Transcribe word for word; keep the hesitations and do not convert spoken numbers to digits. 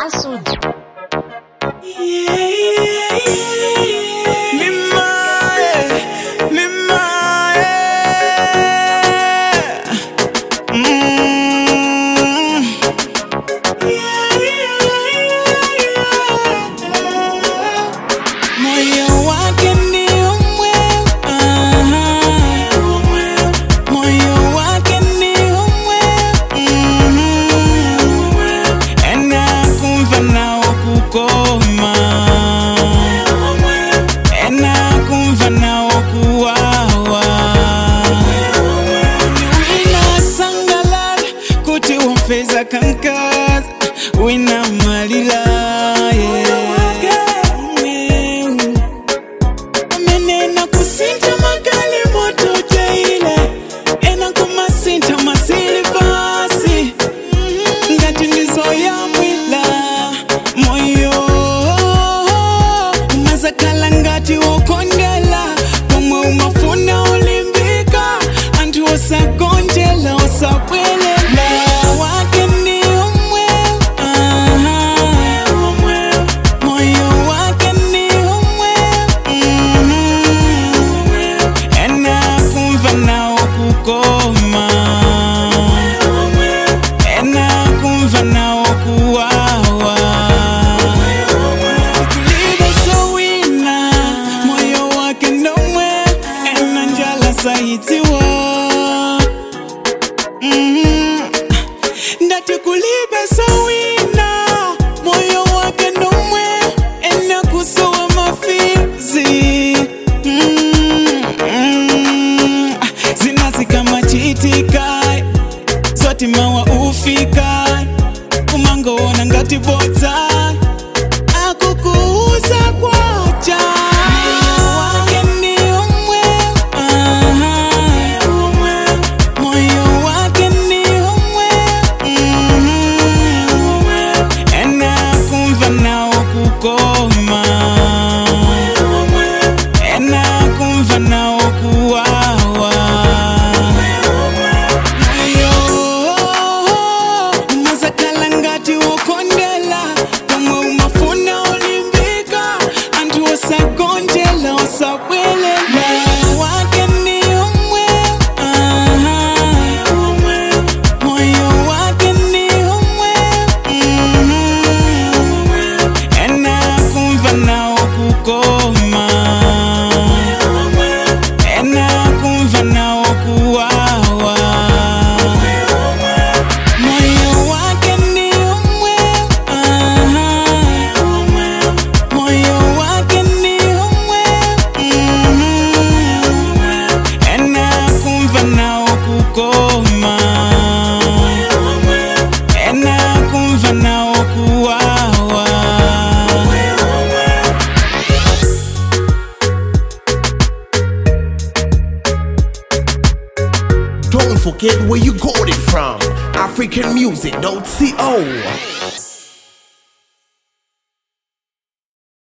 Asud. Feza kankaza wina malila amenena kusinta magali moto teile ena kumasinta masili fasi ngati nizo ya mwila moyo umazakala ngati wokondela pomwe umafuna ulimbika antu osagonjela osabwele Saitiwa mm-hmm. Ndati kulibe sawina moyo wake ndomwe ena kusowa mafizi mm-hmm. Zinasi kama chitika zoti mawa ufika umango ona ngati bota akukuuza kwacha Don't forget where you got it from. African music dot co